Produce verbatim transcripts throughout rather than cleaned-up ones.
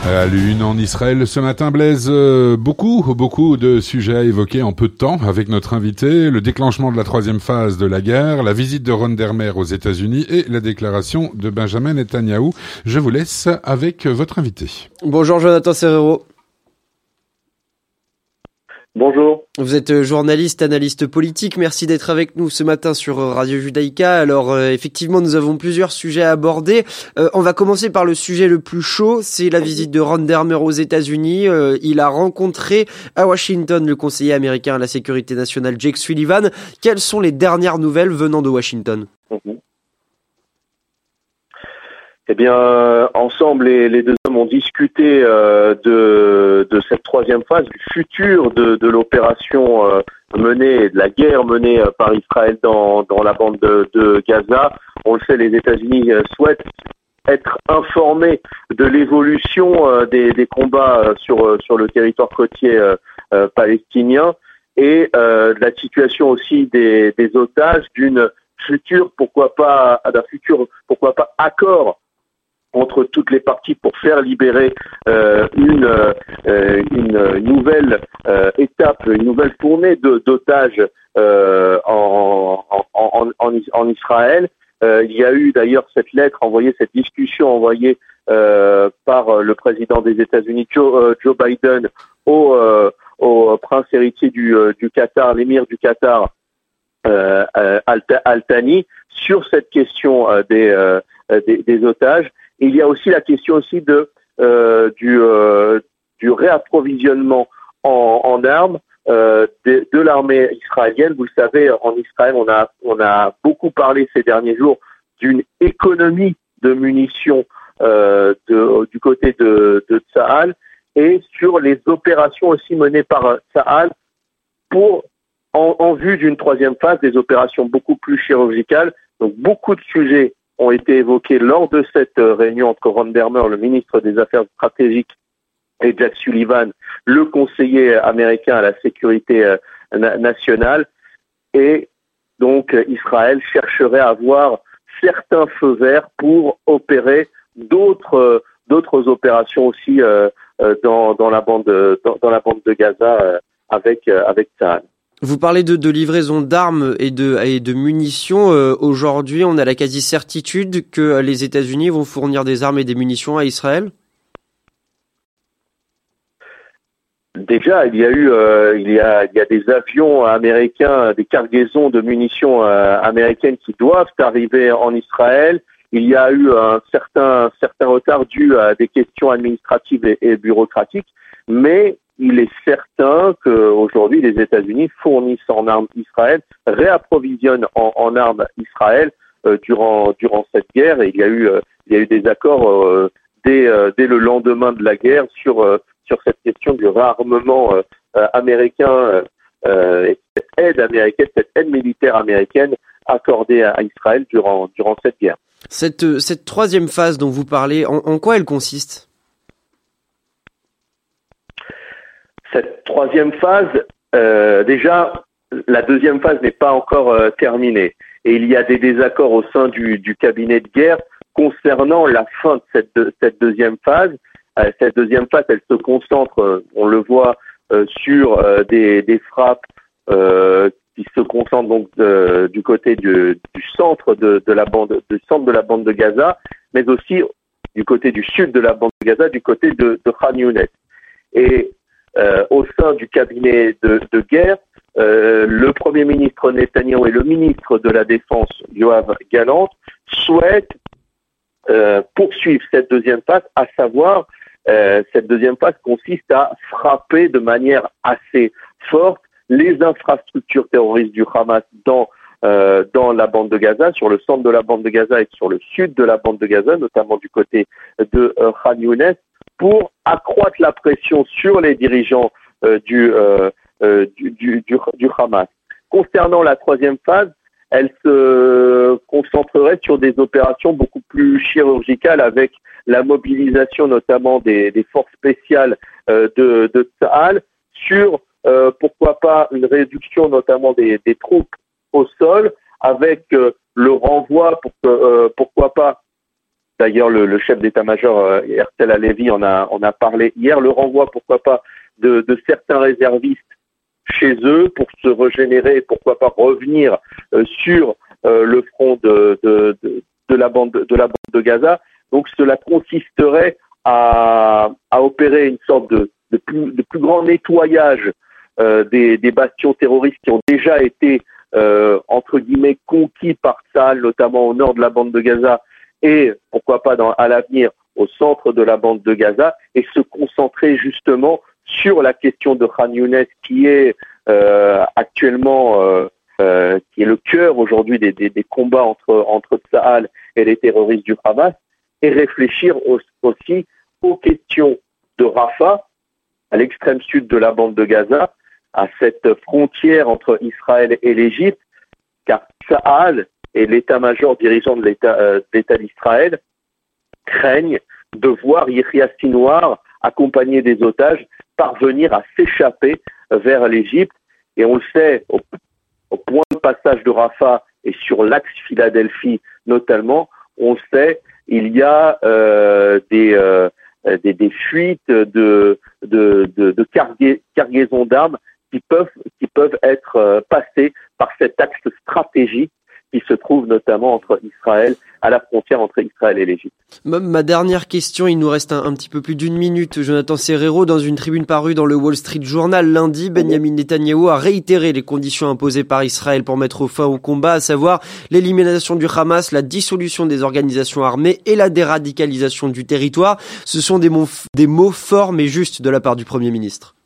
À l'une en Israël ce matin, Blaise, euh, beaucoup, beaucoup de sujets à évoquer en peu de temps avec notre invité, le déclenchement de la troisième phase de la guerre, la visite de Ron Dermer aux États-Unis et la déclaration de Benjamin Netanyahou. Je vous laisse avec votre invité. Bonjour Jonathan Serrero. Bonjour. Vous êtes journaliste, analyste politique. Merci d'être avec nous ce matin sur Radio Judaïka. Alors euh, effectivement, nous avons plusieurs sujets à aborder. Euh, on va commencer par le sujet le plus chaud, c'est la visite de Ron Dermer aux États-Unis. Euh, il a rencontré à Washington le conseiller américain à la sécurité nationale Jake Sullivan. Quelles sont les dernières nouvelles venant de Washington ? Mmh. Eh bien, euh, ensemble, les, les deux hommes ont discuté euh, de, de cette troisième phase, du futur de, de l'opération euh, menée, de la guerre menée euh, par Israël dans, dans la bande de, de Gaza. On le sait, les États-Unis euh, souhaitent être informés de l'évolution euh, des, des combats euh, sur, euh, sur le territoire côtier euh, euh, palestinien et euh, de la situation aussi des, des otages, d'une future, pourquoi pas, d'un futur, pourquoi pas, accord entre toutes les parties pour faire libérer euh, une, euh, une nouvelle euh, étape, une nouvelle tournée de, d'otages euh, en, en, en, en, en Israël. Euh, il y a eu d'ailleurs cette lettre envoyée, cette discussion envoyée euh, par le président des États-Unis, Joe, euh, Joe Biden, au, euh, au prince héritier du, euh, du Qatar, l'émir du Qatar, euh, euh, Al Thani, sur cette question euh, des, euh, des, des otages. Et il y a aussi la question aussi de euh, du, euh, du réapprovisionnement en, en armes euh, de, de l'armée israélienne. Vous le savez, en Israël, on a on a beaucoup parlé ces derniers jours d'une économie de munitions euh, de, du côté de, de Tsahal et sur les opérations aussi menées par Tsahal pour en, en vue d'une troisième phase, des opérations beaucoup plus chirurgicales. Donc beaucoup de sujets ont été évoqués lors de cette réunion entre Ron Dermer, le ministre des Affaires stratégiques, et Jake Sullivan, le conseiller américain à la sécurité nationale. Et donc Israël chercherait à avoir certains feux verts pour opérer d'autres d'autres opérations aussi euh, dans dans la bande dans, dans la bande de Gaza euh, avec avec Tsahal. Vous parlez de, de livraison d'armes et de, et de munitions. Euh, aujourd'hui, on a la quasi-certitude que les États-Unis vont fournir des armes et des munitions à Israël ? Déjà, il y a eu, euh, il y a, il y a des avions américains, des cargaisons de munitions euh, américaines qui doivent arriver en Israël. Il y a eu un certain, certain retard dû à des questions administratives et, et bureaucratiques, mais il est certain qu'aujourd'hui, les États-Unis fournissent en armes Israël, réapprovisionnent en, en armes Israël euh, durant durant cette guerre. Et il y a eu euh, il y a eu des accords euh, dès euh, dès le lendemain de la guerre sur euh, sur cette question du réarmement euh, euh, américain euh, et cette aide américaine, cette aide militaire américaine accordée à, à Israël durant durant cette guerre. Cette cette troisième phase dont vous parlez, en, en quoi elle consiste ? Cette troisième phase, euh, déjà, la deuxième phase n'est pas encore euh, terminée. Et il y a des désaccords au sein du, du cabinet de guerre concernant la fin de cette, de, cette deuxième phase. Euh, cette deuxième phase, elle se concentre, euh, on le voit, euh, sur euh, des, des frappes euh, qui se concentrent donc de, du côté du, du centre de, de la bande, du centre de la bande de Gaza, mais aussi du côté du sud de la bande de Gaza, du côté de, de Khan Younes. Et Euh, au sein du cabinet de, de guerre, euh, le Premier ministre Netanyahou et le ministre de la Défense, Yoav Gallant, souhaitent euh, poursuivre cette deuxième phase, à savoir, euh, cette deuxième phase consiste à frapper de manière assez forte les infrastructures terroristes du Hamas dans euh, dans la bande de Gaza, sur le centre de la bande de Gaza et sur le sud de la bande de Gaza, notamment du côté de euh, Khan Younes, pour accroître la pression sur les dirigeants euh, du, euh, euh, du, du, du, du Hamas. Concernant la troisième phase, elle se concentrerait sur des opérations beaucoup plus chirurgicales avec la mobilisation notamment des, des forces spéciales euh, de, de Tsahal sur, euh, pourquoi pas, une réduction notamment des, des troupes au sol avec euh, le renvoi, pour, euh, pourquoi pas, D'ailleurs, le, le chef d'état-major euh, Herzl Halevi en a, en a parlé hier. Le renvoi, pourquoi pas, de, de certains réservistes chez eux pour se régénérer, pourquoi pas revenir euh, sur euh, le front de, de, de, de la bande de la bande de Gaza. Donc, cela consisterait à, à opérer une sorte de, de, plus, de plus grand nettoyage euh, des, des bastions terroristes qui ont déjà été euh, entre guillemets conquis par Tsahal, notamment au nord de la bande de Gaza, et pourquoi pas dans, à l'avenir au centre de la bande de Gaza, et se concentrer justement sur la question de Khan Younes, qui est euh, actuellement euh, euh, qui est le cœur aujourd'hui des, des, des combats entre entre Tsahal et les terroristes du Hamas, et réfléchir au, aussi aux questions de Rafah, à l'extrême sud de la bande de Gaza, à cette frontière entre Israël et l'Égypte, car Tsahal et l'état-major dirigeant de l'État, euh, de l'État d'Israël craignent de voir Yahya Sinwar, accompagné des otages, parvenir à s'échapper vers l'Égypte. Et on le sait, au, au point de passage de Rafah et sur l'axe Philadelphie notamment, on le sait, il y a euh, des, euh, des, des fuites de, de, de, de carga- cargaisons d'armes qui peuvent, qui peuvent être euh, passées par cet axe stratégique qui se trouve notamment entre Israël, à la frontière entre Israël et l'Égypte. Ma, ma dernière question, il nous reste un, un petit peu plus d'une minute. Jonathan Serrero, dans une tribune parue dans le Wall Street Journal lundi, Benjamin Netanyahou a réitéré les conditions imposées par Israël pour mettre fin au combat, à savoir l'élimination du Hamas, la dissolution des organisations armées et la déradicalisation du territoire. Ce sont des mots, des mots forts mais justes de la part du Premier ministre.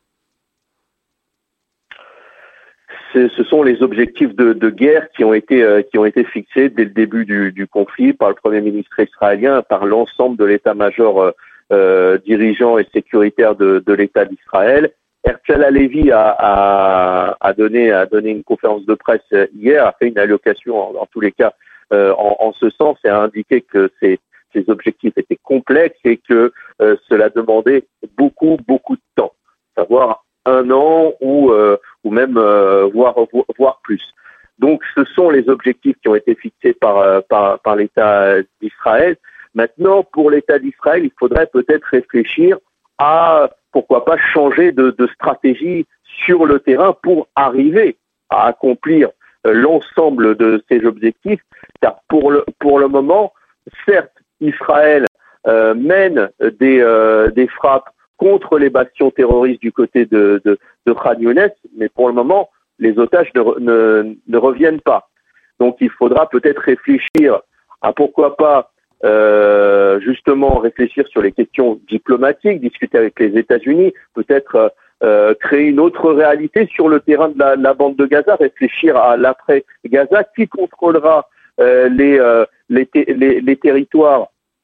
Ce sont les objectifs de, de guerre qui ont été euh, qui ont été fixés dès le début du, du conflit par le Premier ministre israélien, par l'ensemble de l'état-major euh, euh, dirigeant et sécuritaire de, de l'État d'Israël. Herzl Halevi a, a, a donné a donné une conférence de presse hier, a fait une allocation en, en tous les cas euh, en, en ce sens, et a indiqué que ces, ces objectifs étaient complexes et que euh, cela demandait beaucoup beaucoup de temps, savoir un an ou euh, ou même euh, voire voire plus. Donc ce sont les objectifs qui ont été fixés par par par l'État d'Israël. Maintenant, pour l'État d'Israël, il faudrait peut-être réfléchir à pourquoi pas changer de, de stratégie sur le terrain pour arriver à accomplir euh, l'ensemble de ces objectifs. Car pour le pour le moment, certes, Israël euh, mène des euh, des frappes contre les bastions terroristes du côté de, de, de Khan Younes, mais pour le moment, les otages ne, ne, ne reviennent pas. Donc il faudra peut-être réfléchir à pourquoi pas euh, justement réfléchir sur les questions diplomatiques, discuter avec les États-Unis, peut-être euh, créer une autre réalité sur le terrain de la, la bande de Gaza, réfléchir à l'après-Gaza, qui contrôlera euh, les, euh, les, ter- les, les territoires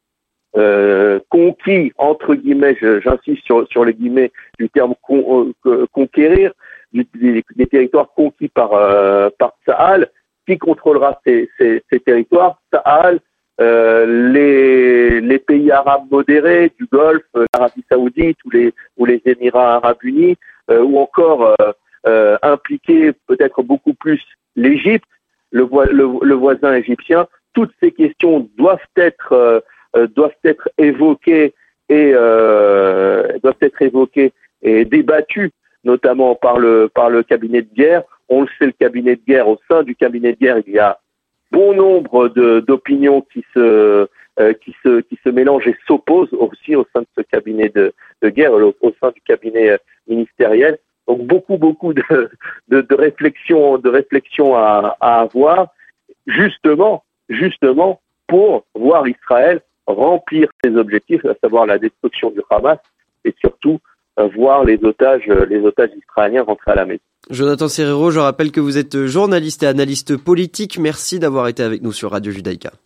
Euh, conquis, entre guillemets, je, j'insiste sur, sur les guillemets du terme con, euh, conquérir, du, des, des territoires conquis par, euh, par Tsahal. Qui contrôlera ces, ces, ces territoires? Tsahal, euh, les, les pays arabes modérés du Golfe, l'Arabie Saoudite ou les, ou les Émirats Arabes Unis, euh, ou encore euh, euh, impliquer peut-être beaucoup plus l'Égypte, le, vo- le, le voisin égyptien. Toutes ces questions doivent être euh, doivent être évoquées et euh, doivent être évoquées et débattues, notamment par le par le cabinet de guerre. On le sait, le cabinet de guerre, au sein du cabinet de guerre, il y a bon nombre de, d'opinions qui se euh, qui se qui se mélangent et s'opposent aussi au sein de ce cabinet de, de guerre, au, au sein du cabinet ministériel. Donc beaucoup beaucoup de de, de réflexions de réflexions à, à avoir, justement justement pour voir Israël remplir ses objectifs, à savoir la destruction du Hamas, et surtout euh, voir les otages, euh, les otages israéliens rentrer à la maison. Jonathan Serrero, je rappelle que vous êtes journaliste et analyste politique. Merci d'avoir été avec nous sur Radio Judaïka.